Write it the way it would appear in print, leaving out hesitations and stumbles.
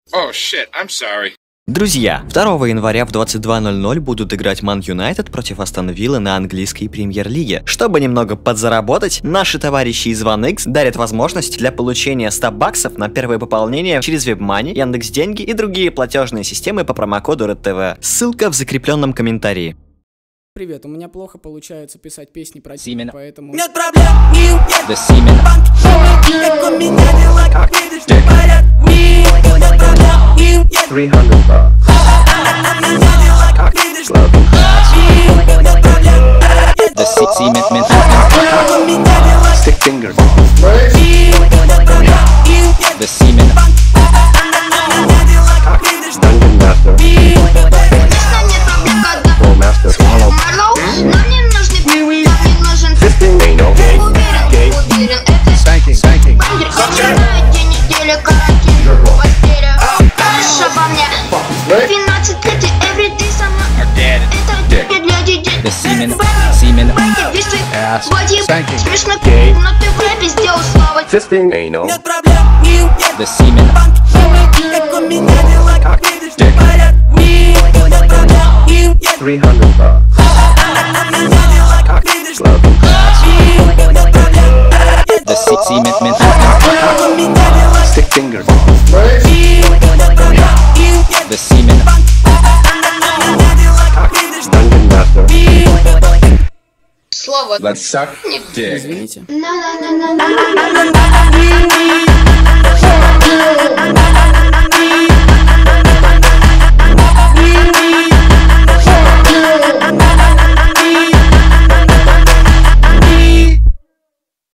Oh shit, I'm sorry. Друзья, 2 января в 22:00 будут играть Ман Юнайтед против Астон Виллы на английской премьер-лиге. Чтобы немного подзаработать, наши товарищи из OneX дарят возможность для получения 100 баксов на первое пополнение через WebMoney, Яндекс.Деньги и другие платежные системы по промокоду RedTV. Ссылка в закрепленном комментарии. Привет, у меня плохо получается писать песни про Симена. поэтому... Нет проблем, The Semen. как у меня дела, как видишь, не поряд. Нет проблем, 300 bucks. как видишь, The Semen. как у меня дела, Stick finger. The Semen. как видишь, Dungeon Master. Full Master. Swallow. Нам не нужен Fisting. Anal. уверен, это Spanking. бандер, который день недели карантин в постели. Знаешь обо мне? 12 лет и everyday сама. Это не для детей. The Semen. Semen. Весь твой Ass. боди Spanking. смешно, Gay. но ты в рэпе сделал славу. Fisting. Anal. нет проблем, The Semen. как у меня дела, как видишь, не поряд. Нет проблем, 300 bucks. как видишь, Glove. The Semen. как у меня дела, Stick finger. The Semen. как видишь, Dungeon Master. Слово. Let's suck dick. Извините. На-на-на-на-на.